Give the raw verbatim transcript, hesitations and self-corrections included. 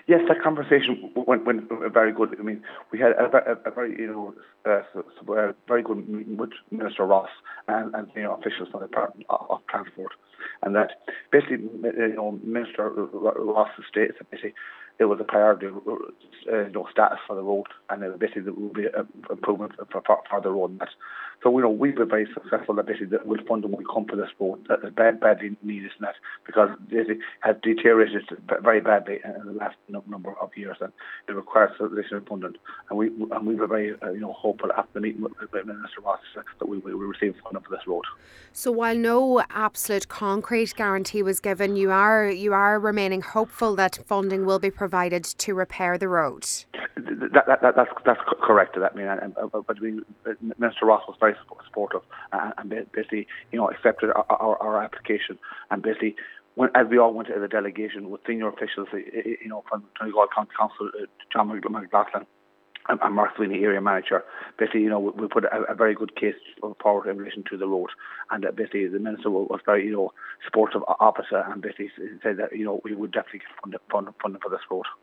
Yes, that conversation went, went very good. I mean, we had a, a, a very, you know, uh, so, so, uh, very good meeting with Minister Ross and, and you know, officials from the Department of, of Transport, and that basically, you know, Minister Ross stated that basically it was a priority, uh, you know, status for the road, and uh, basically there will be an improvement for, for, for the road. And that. So, you know, we've been very successful that basically the will funding will come for this road that is bad, badly needed, and that because it has deteriorated very badly in the last number of years, and it requires additional funding. And we and we were very uh, you know hopeful after the meeting with, with Minister Ross that we will receive funding for this road. So while no absolute concrete guarantee was given, you are you are remaining hopeful that funding will be provided to repair the road. That, that, that, that's that's correct. That I mean, and, but I mean, Minister Ross was very supportive and, and basically, you know, accepted our, our, our application, and basically, when, as we all went to the delegation with senior officials, you know, from Donegal County Council, John McLaughlin and, and Mark Sweeney, area manager, basically, you know, we, we put a, a very good case forward in relation to the road, and uh, basically the minister was very, you know, supportive of it, and basically said that, you know, we would definitely get funding, funding for this road.